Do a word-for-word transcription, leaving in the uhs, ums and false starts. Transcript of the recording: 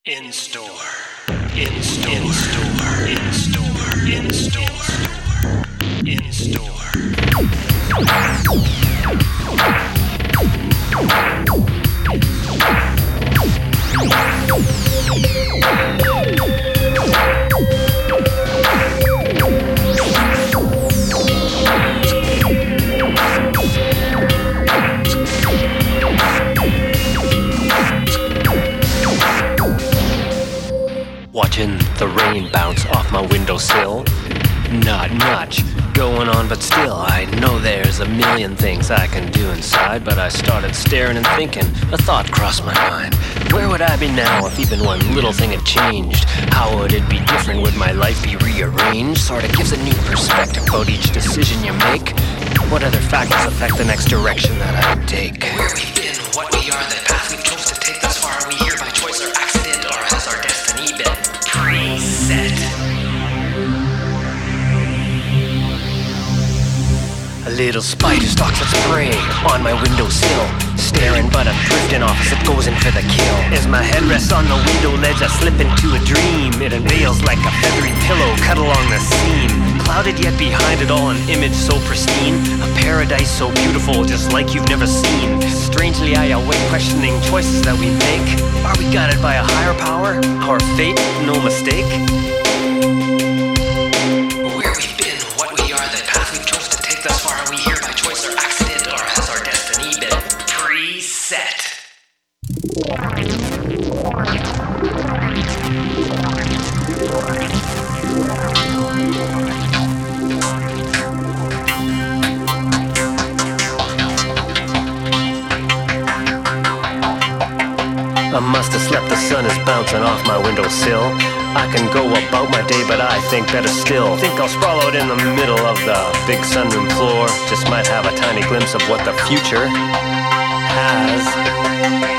In store. In store. In store. In store. In store. In store. Watching the rain bounce off my windowsill. Not much going on, but still I know there's a million things I can do inside. But I started staring and thinking, a thought crossed my mind. Where would I be now if even one little thing had changed? How would it be different? Would my life be rearranged? Sorta gives a new perspective about each decision you make. What other factors affect the next direction that I take? Where we've been, what we are, the path we chose to take thus far. Are we here by choice or accident, or has our destiny been preset? A little spider stalks its prey on my windowsill, staring but I'm drifting off as it goes in for the kill. As my head rests on the window ledge, I slip into a dream. It unveils like a feathery pillow cut along the seam. Clouded yet behind it all an image so pristine, a paradise so beautiful just like you've never seen. Strangely I awake questioning choices that we make. Are we guided by a higher power? Our fate, no mistake? Where we've been, what we are, the path we've chose to take thus far. Are we here by choice or accident, or has our destiny been preset? I must have slept, the sun is bouncing off my windowsill. I can go about my day, but I think better still. Think I'll sprawl out in the middle of the big sunroom floor. Just might have a tiny glimpse of what the future has